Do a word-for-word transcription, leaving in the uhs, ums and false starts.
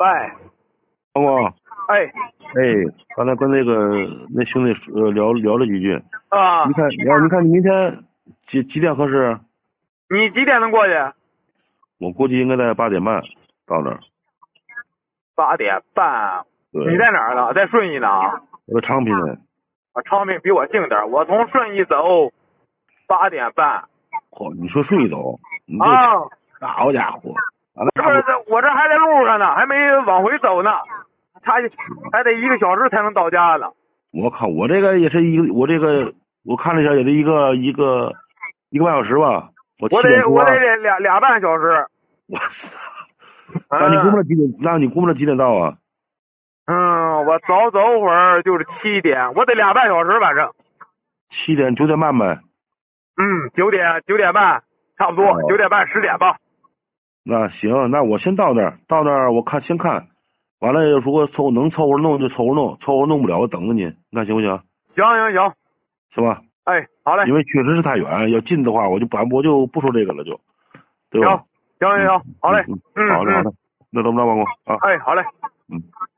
喂， 老公， 哎， 哎，刚才跟那个那兄弟说呃聊聊了几句， 啊， 你看，哎，你看你明天几几点合适？ 你几点能过去？ 我估计应该在八点半到那儿。 八点半。 对， 你在哪儿呢？在顺义呢？ 我在昌平呢。 啊，昌平比我近点儿，我从顺义走，八点半。 嚯，你说顺义走，你这啊， 好家伙，俺这不是在我这还在路上呢，还没往回走呢，差还得一个小时才能到家呢。 我靠，我这个也是一个，我这个我看了一下，也得一个一个一个半小时吧。我七我得点出发。 我得俩俩半小时。 我操！那你估摸着几点？那你估摸着几点到啊？ 嗯，我早走会儿就是七点，我得俩半小时反正。 七点九点半呗。 嗯，九点九点半差不多， 哦九点半十点吧。 那行，那我先到那儿，到那儿我看先看，完了如果凑能凑合弄就凑合弄，凑合弄不了我等着你，你看行不行？ 行行行， 行吧？ 哎，好嘞。 因为确实是太远，要近的话我就不我就不说这个了就，对吧？ 行行行行，好嘞。 嗯， 嗯好的好的，那怎么着，王工啊？ 哎，好嘞。 嗯。